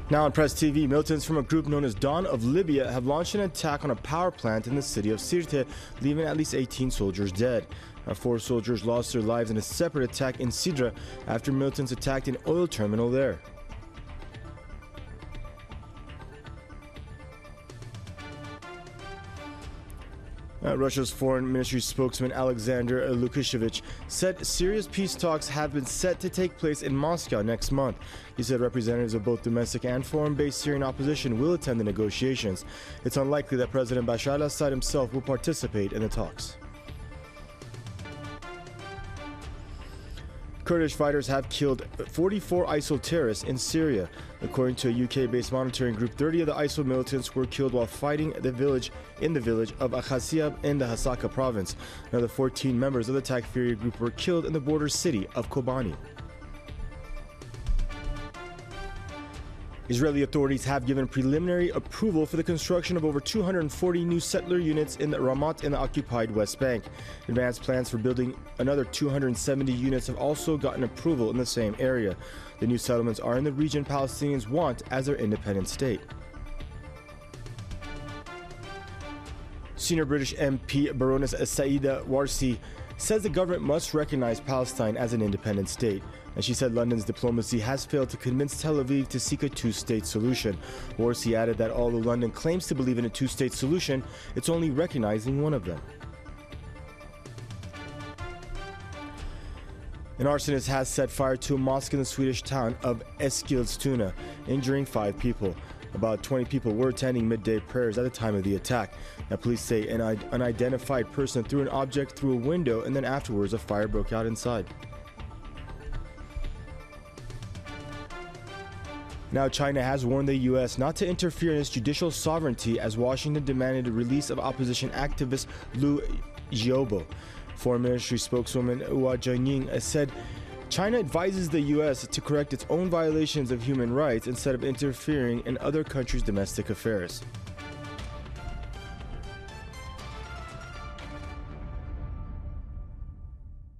Now on Press TV, militants from a group known as Dawn of Libya have launched an attack on a power plant in the city of Sirte, leaving at least 18 soldiers dead. 4 soldiers lost their lives in a separate attack in Sidra after militants attacked an oil terminal there. Russia's foreign ministry spokesman Alexander Lukashevich said serious peace talks have been set to take place in Moscow next month. He said representatives of both domestic and foreign-based Syrian opposition will attend the negotiations. It's unlikely that President Bashar al-Assad himself will participate in the talks. Kurdish fighters have killed 44 ISIL terrorists in Syria. According to a UK-based monitoring group, 30 of the ISIL militants were killed while fighting in the village of Akhasiab in the Hasaka province. Another 14 members of the Takfiri group were killed in the border city of Kobani. Israeli authorities have given preliminary approval for the construction of over 240 new settler units in the Ramat in the occupied West Bank. Advanced plans for building another 270 units have also gotten approval in the same area. The new settlements are in the region Palestinians want as their independent state. Senior British MP Baroness Saida Warsi says the government must recognize Palestine as an independent state. And she said London's diplomacy has failed to convince Tel Aviv to seek a two-state solution. Warsi added that although London claims to believe in a two-state solution, it's only recognizing one of them. An arsonist has set fire to a mosque in the Swedish town of Eskilstuna, injuring 5 people. About 20 people were attending midday prayers at the time of the attack. Now, police say an unidentified person threw an object through a window, and then afterwards a fire broke out inside. Now, China has warned the U.S. not to interfere in its judicial sovereignty as Washington demanded the release of opposition activist Liu Xiaobo. Foreign Ministry spokeswoman Hua Jianying said China advises the U.S. to correct its own violations of human rights instead of interfering in other countries' domestic affairs.